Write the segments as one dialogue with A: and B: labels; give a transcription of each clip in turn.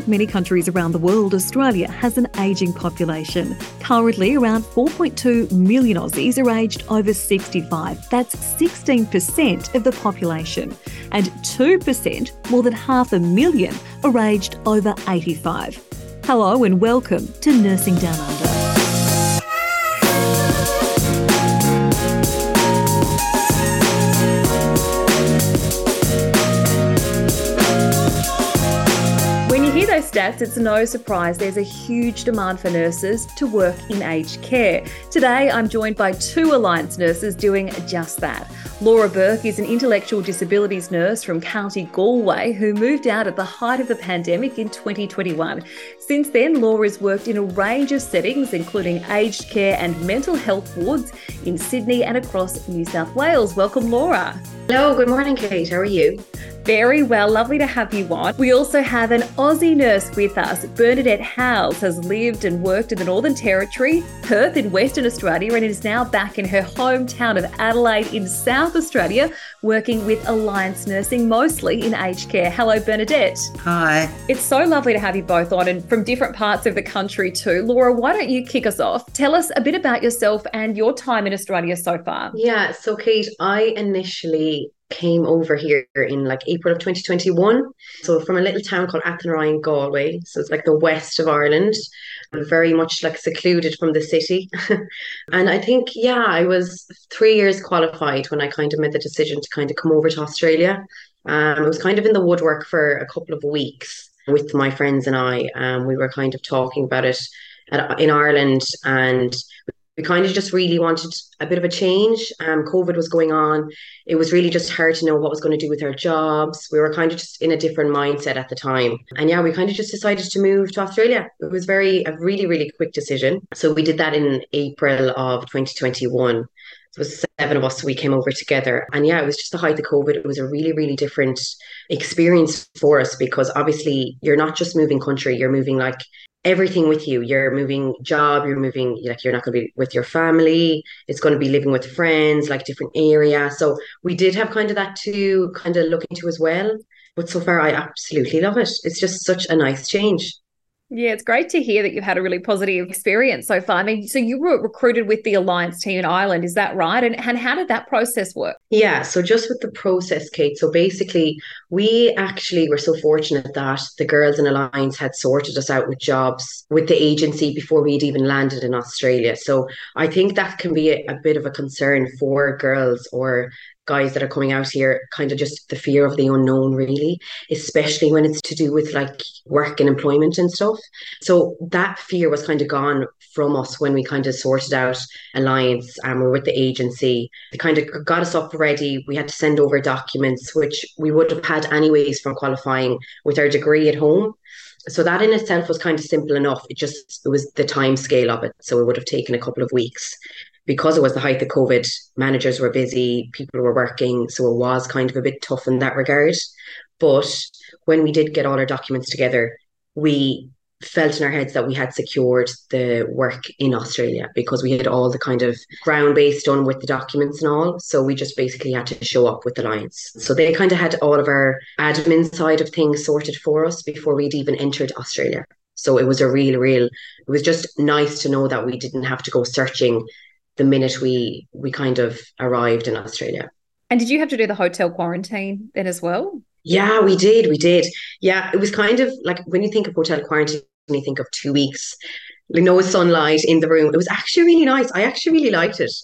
A: many countries around the world, Australia has an ageing population. Currently, around 4.2 million Aussies are aged over 65. That's 16% of the population. And 2%, more than 500,000, are aged over 85. Hello and welcome to Nursing Down Under. Those stats, it's no surprise there's a huge demand for nurses to work in aged care. Today, I'm joined by two Alliance nurses doing just that. Laura Burke is an intellectual disabilities nurse from County Galway who moved out at the height of the pandemic in 2021. Since then, Laura's worked in a range of settings, including aged care and mental health wards in Sydney and across New South Wales. Welcome, Laura.
B: Hello, good morning, Kate. How are you?
A: Very well, lovely to have you on. We also have an Aussie nurse with us. Bernadette Howes has lived and worked in the Northern Territory, Perth in Western Australia, and is now back in her hometown of Adelaide in South Australia, working with Alliance Nursing, mostly in aged care. Hello, Bernadette.
C: Hi.
A: It's so lovely to have you both on, and from different parts of the country too. Laura, why don't you kick us off? Tell us a bit about yourself and your time in Australia so far.
B: Yeah, so Kate, I initially came over here in April of 2021. So from a little town called Athenry in Galway. So it's the west of Ireland, very much secluded from the city. And I think, I was 3 years qualified when I kind of made the decision to kind of come over to Australia. I was kind of in the woodwork for a couple of weeks with my friends and I. We were kind of talking about it in Ireland, and we kind of just really wanted a bit of a change. COVID was going on. It was really just hard to know what was going to do with our jobs. We were kind of just in a different mindset at the time. And we kind of just decided to move to Australia. It was a really, really quick decision. So we did that in April of 2021. It was 7 of us, so we came over together. And it was just the height of COVID. It was a really, really different experience for us because obviously you're not just moving country, you're moving everything with you. You're moving job, you're moving, you're not going to be with your family. It's going to be living with friends, different area. So we did have kind of that to kind of look into as well. But so far, I absolutely love it. It's just such a nice change.
A: Yeah, it's great to hear that you've had a really positive experience so far. I mean, so you were recruited with the Alliance team in Ireland, is that right? And how did that process work?
B: Yeah, so just with the process, Kate. So basically, we actually were so fortunate that the girls in Alliance had sorted us out with jobs with the agency before we'd even landed in Australia. So I think that can be a bit of a concern for girls or guys that are coming out here, kind of just the fear of the unknown, really, especially when it's to do with work and employment and stuff. So that fear was kind of gone from us when we kind of sorted out Alliance and we're with the agency. They kind of got us up ready. We had to send over documents, which we would have had anyways from qualifying with our degree at home. So that in itself was kind of simple enough. It was the time scale of it. So it would have taken a couple of weeks. Because it was the height of COVID, managers were busy, people were working, so it was kind of a bit tough in that regard. But when we did get all our documents together, we felt in our heads that we had secured the work in Australia because we had all the kind of ground base done with the documents and all. So we just basically had to show up with Alliance. So they kind of had all of our admin side of things sorted for us before we'd even entered Australia. So it was it was just nice to know that we didn't have to go searching the minute we kind of arrived in Australia.
A: And did you have to do the hotel quarantine then as well?
B: Yeah, we did. Yeah, it was kind of when you think of hotel quarantine, you think of 2 weeks, no sunlight in the room. It was actually really nice. I actually really liked it.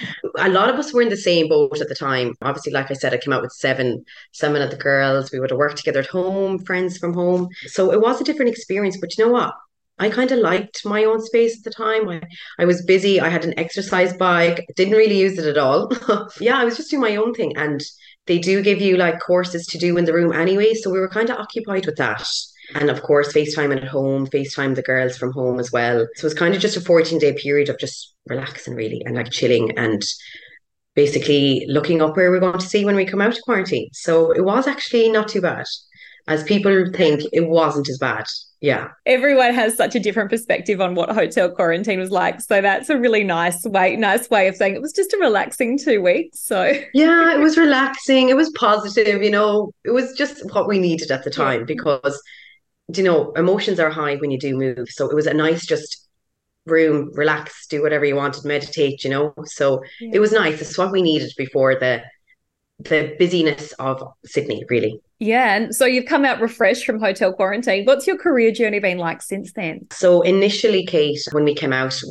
B: A lot of us were in the same boat at the time. Obviously, like I said, I came out with seven of the girls. We would have worked together at home, friends from home. So it was a different experience, but you know what? I kind of liked my own space at the time. I was busy. I had an exercise bike. Didn't really use it at all. I was just doing my own thing. And they do give you courses to do in the room anyway. So we were kind of occupied with that. And of course, FaceTime at home, FaceTime the girls from home as well. So it was kind of just a 14-day period of just relaxing really and chilling and basically looking up where we're going to see when we come out of quarantine. So it was actually not too bad. As people think, it wasn't as bad. Yeah.
A: Everyone has such a different perspective on what hotel quarantine was like. So that's a really nice way of saying it was just a relaxing 2 weeks. So
B: yeah, it was relaxing. It was positive, it was just what we needed at the time because emotions are high when you do move. So it was a nice just room, relax, do whatever you wanted, meditate. So it
A: Yeah.
B: was nice. It's what we needed before the busyness of Sydney, really.
A: Yeah. And so you've come out refreshed from hotel quarantine. What's your career journey been like since then?
B: So initially, Kate, when we came out,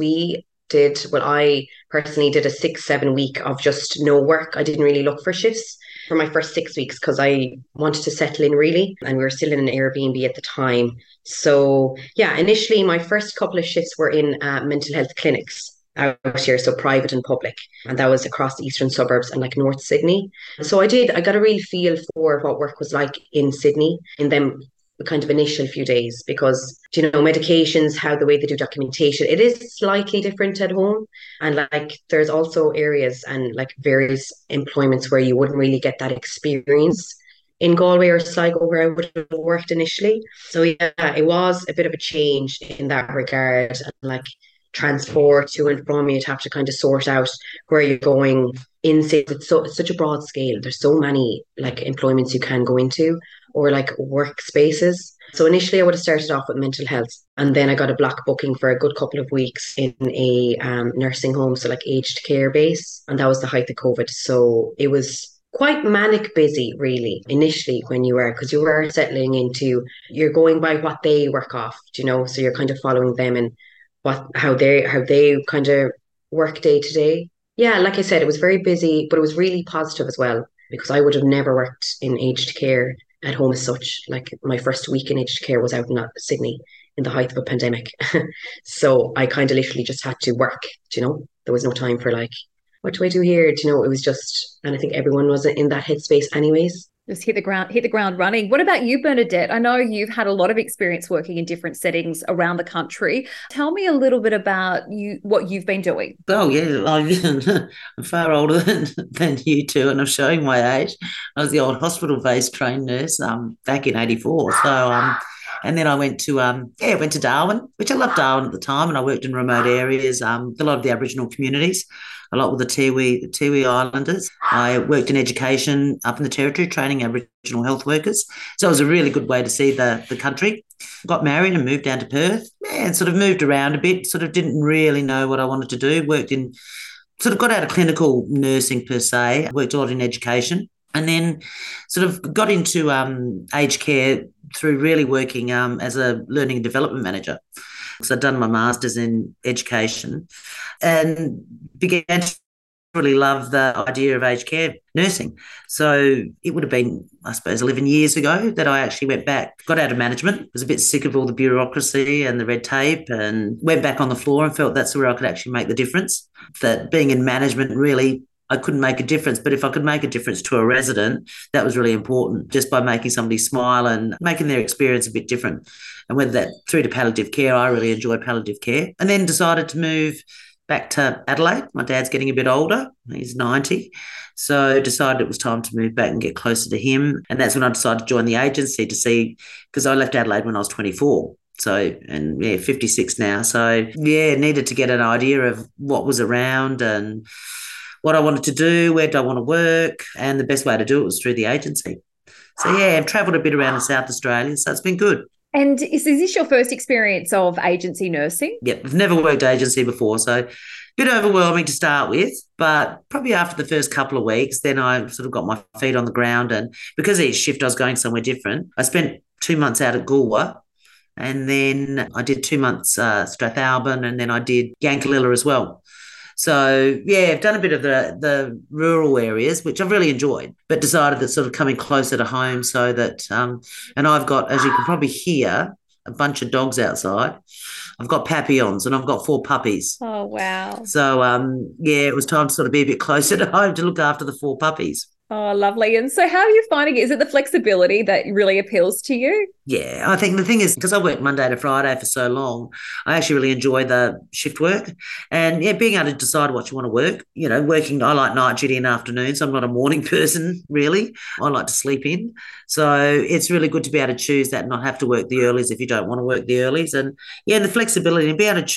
B: I personally did a 6, 7 week of just no work. I didn't really look for shifts for my first 6 weeks because I wanted to settle in really. And we were still in an Airbnb at the time. So yeah, initially my first couple of shifts were in mental health clinics out here, so private and public. And that was across the eastern suburbs and like North Sydney. So I got a real feel for what work was like in Sydney in them kind of initial few days because medications, how the way they do documentation, it is slightly different at home. And like there's also areas and like various employments where you wouldn't really get that experience in Galway or Sligo where I would have worked initially. So yeah, it was a bit of a change in that regard. And like transport to and from, you'd have to kind of sort out where you're going in cities. It's such a broad scale. There's so many like employments you can go into or like workspaces. So initially I would have started off with mental health and then I got a block booking for a good couple of weeks in a nursing home, so like aged care base. And that was the height of COVID. So it was quite manic busy really initially when because you were settling into, you're going by what they work off. So you're kind of following them and how they kind of work day to day. Yeah, like I said, it was very busy, but it was really positive as well because I would have never worked in aged care at home as such. Like my first week in aged care was out in Sydney in the height of a pandemic. So I kind of literally just had to work. There was no time for like, what do I do here? It was just, and I think everyone was in that headspace anyways.
A: Just hit the ground running. What about you, Bernadette? I know you've had a lot of experience working in different settings around the country. Tell me a little bit about what you've been doing.
C: Oh yeah, I'm far older than you two, and I'm showing my age. I was the old hospital-based trained nurse back in '84. And then I went to Darwin, which I loved Darwin at the time, and I worked in remote areas, a lot of the Aboriginal communities, a lot with the Tiwi Islanders. I worked in education up in the Territory, training Aboriginal health workers. So it was a really good way to see the country. Got married and moved down to Perth, and sort of moved around a bit, sort of didn't really know what I wanted to do. Got out of clinical nursing per se, worked a lot in education, and then sort of got into aged care through really working as a learning and development manager. So I'd done my master's in education and began to really love the idea of aged care nursing. So it would have been, I suppose, 11 years ago that I actually went back, got out of management, was a bit sick of all the bureaucracy and the red tape, and went back on the floor and felt that's where I could actually make the difference. That being in management really, I couldn't make a difference, but if I could make a difference to a resident, that was really important, just by making somebody smile and making their experience a bit different. And whether that through to palliative care, I really enjoyed palliative care. And then decided to move back to Adelaide. My dad's getting a bit older. He's 90. So decided it was time to move back and get closer to him. And that's when I decided to join the agency to see, because I left Adelaide when I was 24. So, and yeah, 56 now. So yeah, needed to get an idea of what was around and what I wanted to do, where did I want to work, and the best way to do it was through the agency. So yeah, I've travelled a bit around in South Australia, so it's been good.
A: And is this your first experience of agency nursing?
C: Yep, I've never worked agency before, so a bit overwhelming to start with, but probably after the first couple of weeks, then I sort of got my feet on the ground, and because each shift I was going somewhere different, I spent 2 months out at Goolwa, and then I did 2 months Strathalbyn, and then I did Yankalilla as well. So, yeah, I've done a bit of the rural areas, which I've really enjoyed, but decided that sort of coming closer to home so that, and I've got, as you can probably hear, a bunch of dogs outside. I've got papillons and I've got 4 puppies.
A: Oh, wow.
C: So, yeah, it was time to sort of be a bit closer to home to look after the 4 puppies.
A: Oh, lovely. And so how are you finding it? Is it the flexibility that really appeals to you?
C: Yeah, I think the thing is, because I worked Monday to Friday for so long, I actually really enjoy the shift work and, yeah, being able to decide what you want to work. Working, I like night duty and afternoons. I'm not a morning person, really. I like to sleep in. So it's really good to be able to choose that and not have to work the earlies if you don't want to work the earlies. And, yeah, the flexibility and be able to choose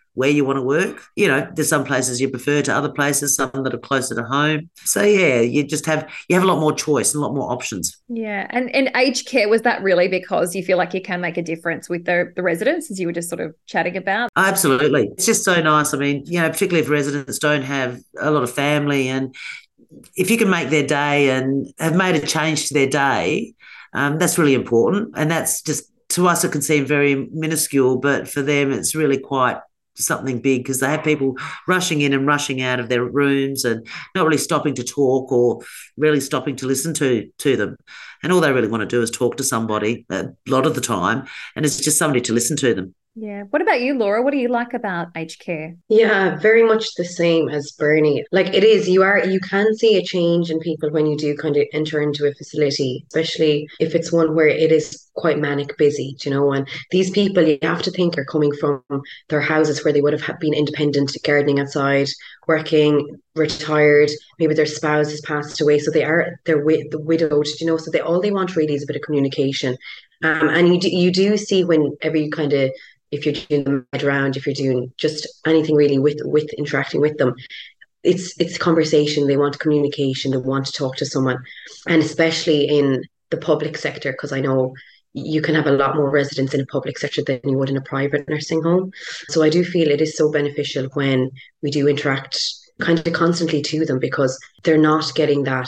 C: where you want to work. There's some places you prefer to other places, some that are closer to home. So yeah, you have a lot more choice and a lot more options.
A: Yeah. And aged care, was that really because you feel like you can make a difference with the residents, as you were just sort of chatting about?
C: Absolutely. It's just so nice. I mean, particularly if residents don't have a lot of family, and if you can make their day and have made a change to their day, that's really important. And that's just, to us, it can seem very minuscule, but for them, it's really quite something big, because they have people rushing in and rushing out of their rooms and not really stopping to talk or really stopping to listen to them. And all they really want to do is talk to somebody a lot of the time, and it's just somebody to listen to them.
A: Yeah. What about you, Laura? What do you like about aged care?
B: Yeah, very much the same as Bernie. Like it is, you can see a change in people when you do kind of enter into a facility, especially if it's one where it is quite manic busy, and these people, you have to think, are coming from their houses where they would have been independent, gardening outside, working, retired, maybe their spouse has passed away, so they're widowed, so all they want really is a bit of communication. And you do see whenever you kind of, if you're doing the med round, if you're doing just anything really with interacting with them, it's conversation. They want communication. They want to talk to someone, and especially in the public sector, because I know you can have a lot more residents in a public sector than you would in a private nursing home. So I do feel it is so beneficial when we do interact kind of constantly to them, because they're not getting that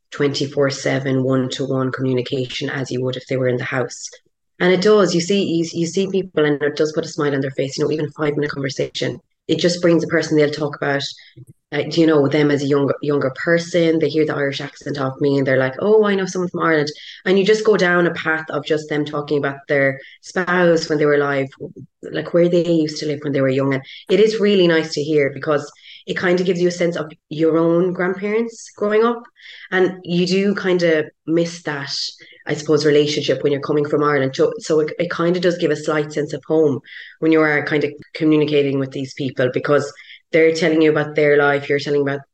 B: 24/7 one-to-one communication as you would if they were in the house. And it does. You see people, and it does put a smile on their face. Even a 5-minute conversation, it just brings a person. They'll talk about, them as a younger person. They hear the Irish accent off me, and they're like, "Oh, I know someone from Ireland." And you just go down a path of just them talking about their spouse when they were alive, like where they used to live when they were young. And it is really nice to hear, because it kind of gives you a sense of your own grandparents growing up, and you do kind of miss that, I suppose, relationship when you're coming from Ireland. So it kind of does give a slight sense of home when you are kind of communicating with these people, because they're telling you about their life, you're telling about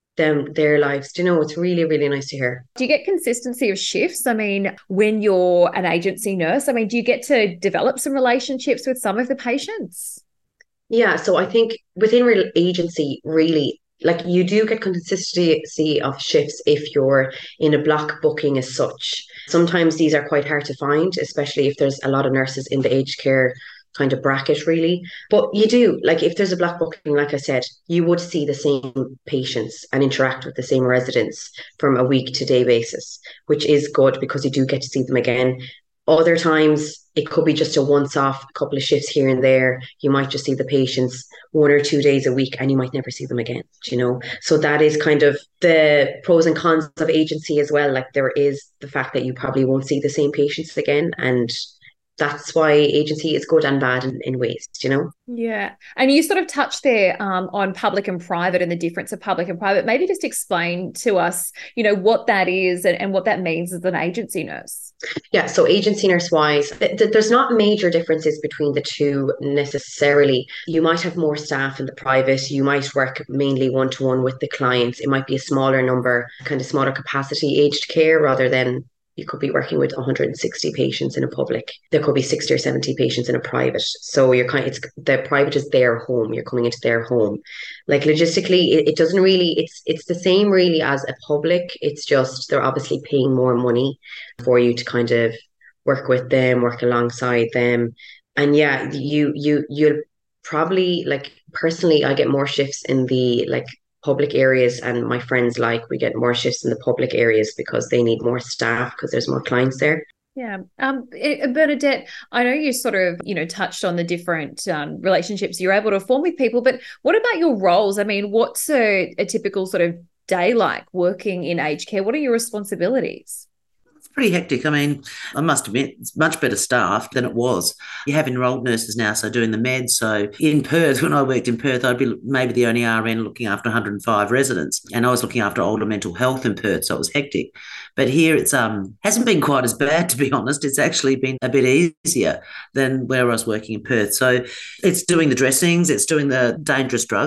B: their lives. It's really, really nice to hear.
A: Do you get consistency of shifts? I mean, when you're an agency nurse, do you get to develop some relationships with some of the patients?
B: Yeah, so I think within agency, really, like you do get consistency of shifts if you're in a block booking as such. Sometimes these are quite hard to find, especially if there's a lot of nurses in the aged care kind of bracket, really. But you do, like if there's a block booking, like I said, you would see the same patients and interact with the same residents from a week to day basis, which is good because you do get to see them again. Other times it could be just a once off, a couple of shifts here and there. You might just see the patients 1 or 2 days a week, and you might never see them again, So that is kind of the pros and cons of agency as well. Like there is the fact that you probably won't see the same patients again, and that's why agency is good and bad in ways,
A: Yeah. And you sort of touched there on public and private and the difference of public and private. Maybe just explain to us, what that is and what that means as an agency nurse.
B: Yeah. So agency nurse wise, there's not major differences between the two necessarily. You might have more staff in the private. You might work mainly one-to-one with the clients. It might be a smaller number, kind of smaller capacity aged care, rather than you could be working with 160 patients in a public. There could be 60 or 70 patients in a private. So the private is their home. You're coming into their home. Like logistically, it doesn't really, it's the same really as a public. It's just they're obviously paying more money for you to kind of work with them, work alongside them. And yeah, you'll probably, like personally, I get more shifts in the like public areas, and my friends, like, we get more shifts in the public areas because they need more staff because there's more clients there.
A: Yeah. Bernadette, I know you sort of, touched on the different relationships you're able to form with people, but what about your roles? What's a typical sort of day like working in aged care? What are your responsibilities?
C: Pretty hectic. I must admit, it's much better staffed than it was. You have enrolled nurses now, so doing the meds. So in Perth, when I worked in Perth, I'd be maybe the only RN looking after 105 residents, and I was looking after older mental health in Perth, so it was hectic. But here it's hasn't been quite as bad, to be honest. It's actually been a bit easier than where I was working in Perth. So it's doing the dressings, it's doing the dangerous drugs.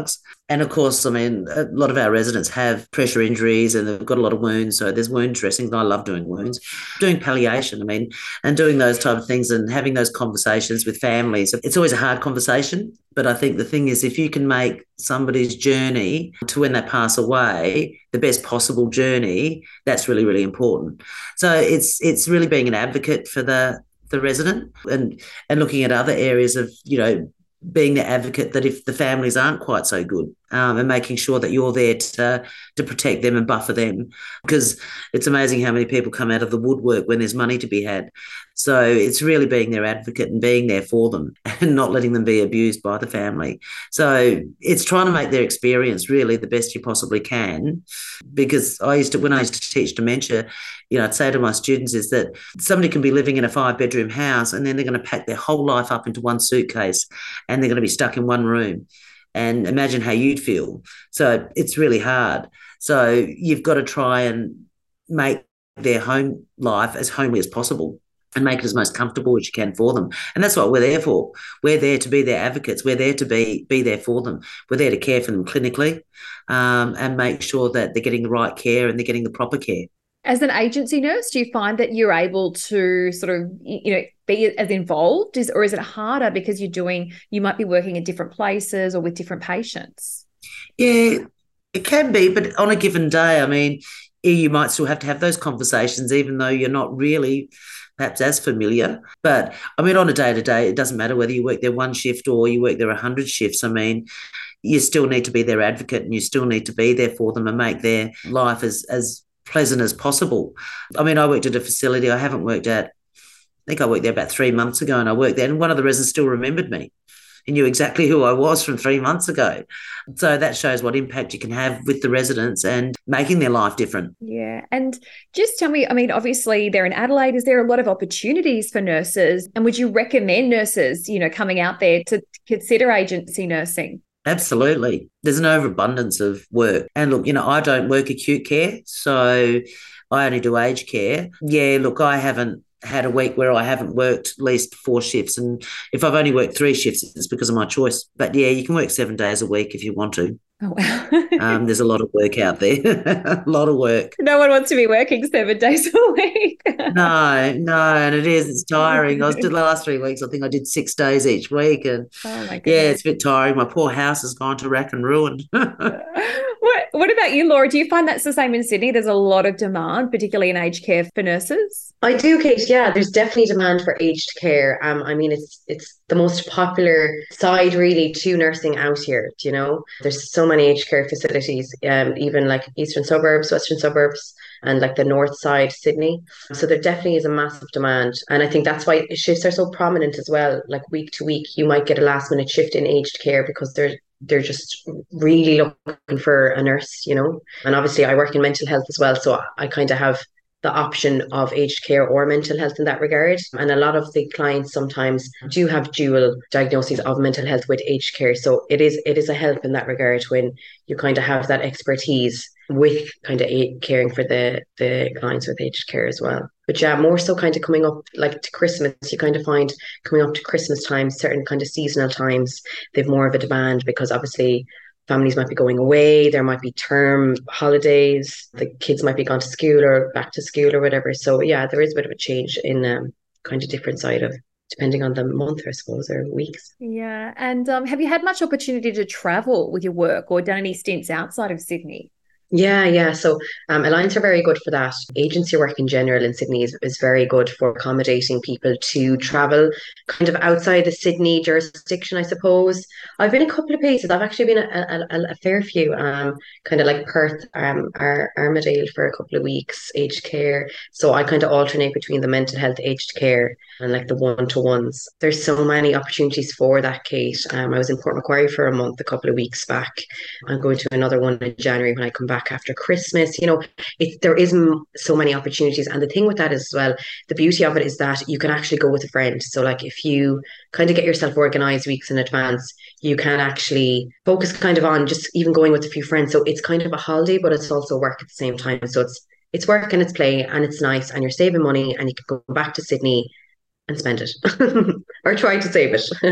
C: And of course, I mean, a lot of our residents have pressure injuries and they've got a lot of wounds. So there's wound dressings. I love doing wounds, doing palliation, I mean, and doing those type of things and having those conversations with families. It's always a hard conversation. But I think the thing is, if you can make somebody's journey to when they pass away the best possible journey, that's really, really important. So it's really being an advocate for the resident and looking at other areas of, being the advocate that if the families aren't quite so good, and making sure that you're there to protect them and buffer them, because it's amazing how many people come out of the woodwork when there's money to be had. So it's really being their advocate and being there for them and not letting them be abused by the family. So it's trying to make their experience really the best you possibly can. Because when I used to teach dementia, I'd say to my students is that somebody can be living in a 5-bedroom house and then they're going to pack their whole life up into one suitcase and they're going to be stuck in one room. And imagine how you'd feel. So it's really hard. So you've got to try and make their home life as homely as possible and make it as most comfortable as you can for them. And that's what we're there for. We're there to be their advocates. We're there to be there for them. We're there to care for them clinically, and make sure that they're getting the right care and they're getting the proper care.
A: As an agency nurse, do you find that you're able to sort of, be as involved, or is it harder because you might be working in different places or with different patients?
C: Yeah, it can be, but on a given day, I mean, you might still have to have those conversations, even though you're not really perhaps as familiar. But I mean, on a day-to-day, it doesn't matter whether you work there one shift or you work there 100 shifts. I mean, you still need to be their advocate and you still need to be there for them and make their life as pleasant as possible. I mean, I worked at a facility I worked there about 3 months ago, and I worked there and one of the residents still remembered me. He knew exactly who I was from 3 months ago. So that shows what impact you can have with the residents and making their life different.
A: Yeah. And just tell me, I mean, obviously they're in Adelaide. Is there a lot of opportunities for nurses? And would you recommend nurses, coming out there to consider agency nursing?
C: Absolutely. There's an overabundance of work. And look, I don't work acute care, so I only do aged care. Yeah, look, I haven't had a week where I haven't worked at least 4 shifts. And if I've only worked 3 shifts, it's because of my choice. But yeah, you can work 7 days a week if you want to.
A: Oh, wow.
C: There's a lot of work out there, a lot of work.
A: No one wants to be working 7 days a week.
C: No, and it's tiring. The last 3 weeks, I think I did 6 days each week. And
A: oh my goodness.
C: Yeah, it's a bit tiring. My poor house has gone to rack and ruin.
A: What about you, Laura? Do you find that's the same in Sydney? There's a lot of demand, particularly in aged care for nurses?
B: I do, Kate. Yeah, there's definitely demand for aged care. I mean, it's the most popular side really to nursing out here. There's so many aged care facilities, even like eastern suburbs, western suburbs, and like the north side, Sydney. So there definitely is a massive demand, and I think that's why shifts are so prominent as well. Like week to week, you might get a last minute shift in aged care because they're just really looking for a nurse, And obviously I work in mental health as well, so I kind of have the option of aged care or mental health in that regard. And a lot of the clients sometimes do have dual diagnoses of mental health with aged care. So it is a help in that regard when you kind of have that expertise with kind of caring for the clients with aged care as well. But yeah, more so kind of coming up like to Christmas, you kind of find coming up to Christmas time, certain kind of seasonal times, they've more of a demand because obviously families might be going away, there might be term holidays, the kids might be gone to school or back to school or whatever. So yeah, there is a bit of a change in kind of different side of depending on the month, I suppose, or weeks.
A: Yeah. And have you had much opportunity to travel with your work or done any stints outside of Sydney?
B: Yeah. So Alliance are very good for that. Agency work in general in Sydney is very good for accommodating people to travel kind of outside the Sydney jurisdiction, I suppose. I've been a couple of places. I've actually been a fair few, kind of like Perth, Armadale for a couple of weeks, aged care. So I kind of alternate between the mental health aged care and like the one-to-ones. There's so many opportunities for that, Kate. I was in Port Macquarie for a month a couple of weeks back. I'm going to another one in January when I come back after Christmas. There is so many opportunities. And the thing with that is, well, the beauty of it is that you can actually go with a friend. So like if you kind of get yourself organized weeks in advance, you can actually focus kind of on just even going with a few friends. So it's kind of a holiday, but it's also work at the same time. So it's work and it's play and it's nice and you're saving money and you can go back to Sydney and spend it or try to save it.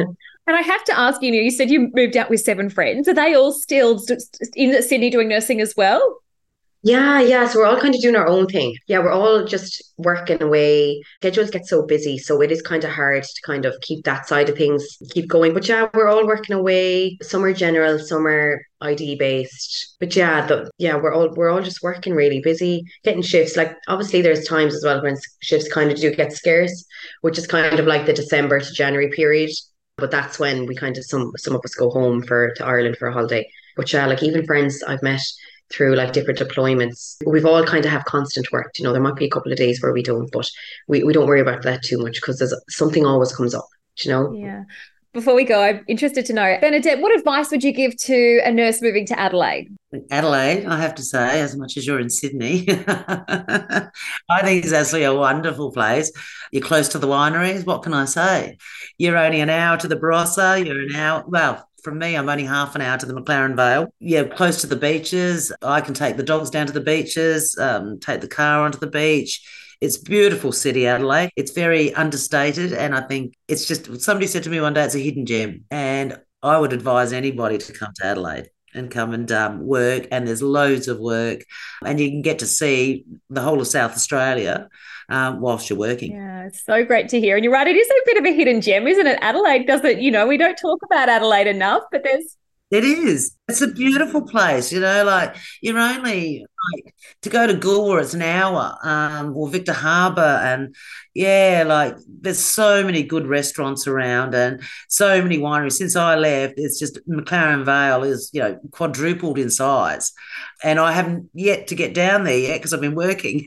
A: And I have to ask you said you moved out with 7 friends. Are they all still in Sydney doing nursing as well?
B: Yeah. So we're all kind of doing our own thing. Yeah, we're all just working away. Schedules get so busy, so it is kind of hard to kind of keep that side of things keep going. But yeah, we're all working away. Some are general, some are ID based. But yeah, we're all just working really busy, getting shifts. Like obviously there's times as well when shifts kind of do get scarce, which is kind of like the December to January period. But that's when we kind of some of us go home to Ireland for a holiday. But yeah, like even friends I've met through like different deployments. We've all kind of have constant work. There might be a couple of days where we don't, but we don't worry about that too much because there's something always comes up,
A: Yeah. Before we go, I'm interested to know, Bernadette, what advice would you give to a nurse moving to Adelaide?
C: Adelaide, I have to say, as much as you're in Sydney, I think it's actually a wonderful place. You're close to the wineries. What can I say? You're only an hour to the Barossa. You're an hour, well, from me, I'm only half an hour to the McLaren Vale. Yeah, close to the beaches. I can take the dogs down to the beaches, take the car onto the beach. It's a beautiful city, Adelaide. It's very understated. And I think it's just, somebody said to me one day, it's a hidden gem. And I would advise anybody to come to Adelaide and come and work. And there's loads of work. And you can get to see the whole of South Australia whilst you're working.
A: Yeah, it's so great to hear. And you're right, it is a bit of a hidden gem, isn't it? Adelaide doesn't, we don't talk about Adelaide enough, but
C: it is. It's a beautiful place, like you're only like to go to Goolwa, it's an hour, or Victor Harbour, and like there's so many good restaurants around and so many wineries. Since I left, it's just McLaren Vale is, quadrupled in size, and I haven't yet to get down there yet because I've been working.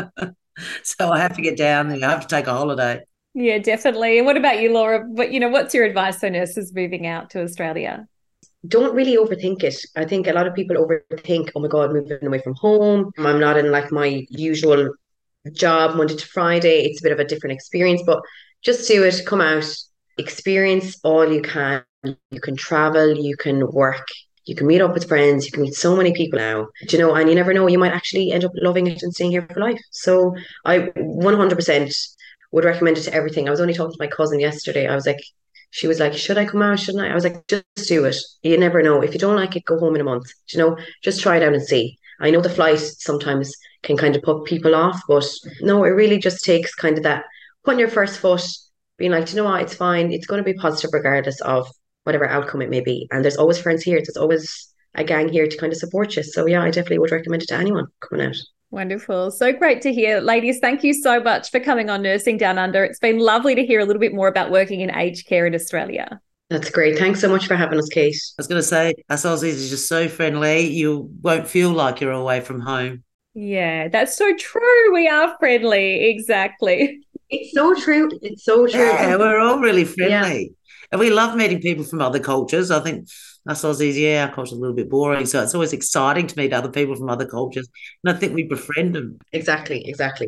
C: So I have to get down there. I have to take a holiday.
A: Yeah, definitely. And what about you, Laura? What's your advice for nurses moving out to Australia?
B: Don't really overthink it. I think a lot of people overthink, oh my God, moving away from home. I'm not in like my usual job Monday to Friday. It's a bit of a different experience, but just do it, come out, experience all you can. You can travel, you can work, you can meet up with friends, you can meet so many people now, and you never know, you might actually end up loving it and staying here for life. So I 100% would recommend it to everything. I was only talking to my cousin yesterday. She was like, should I come out? Shouldn't I? I was like, just do it. You never know. If you don't like it, go home in a month. Just try it out and see. I know the flight sometimes can kind of put people off, but no, it really just takes kind of that putting your first foot, being like, what, it's fine. It's going to be positive regardless of whatever outcome it may be. And there's always friends here. There's always a gang here to kind of support you. So yeah, I definitely would recommend it to anyone coming out.
A: Wonderful. So great to hear. Ladies, thank you so much for coming on Nursing Down Under. It's been lovely to hear a little bit more about working in aged care in Australia.
B: That's great. Thanks so much for having us, Kate.
C: I was going to say, us Aussies are just so friendly. You won't feel like you're away from home.
A: Yeah, that's so true. We are friendly. Exactly.
B: It's so true. It's so true.
C: Yeah, we're all really friendly. Yeah. And we love meeting people from other cultures. I think us Aussies, our culture's a little bit boring. So it's always exciting to meet other people from other cultures. And I think we befriend them.
B: Exactly.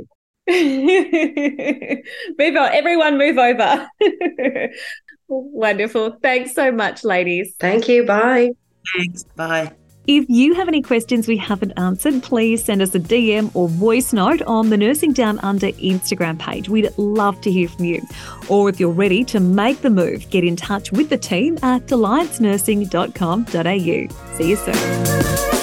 A: Move on. Everyone move over. Wonderful. Thanks so much, ladies.
B: Thank you. Bye.
C: Thanks. Bye.
A: If you have any questions we haven't answered, please send us a DM or voice note on the Nursing Down Under Instagram page. We'd love to hear from you. Or if you're ready to make the move, get in touch with the team at alliancenursing.com.au. See you soon.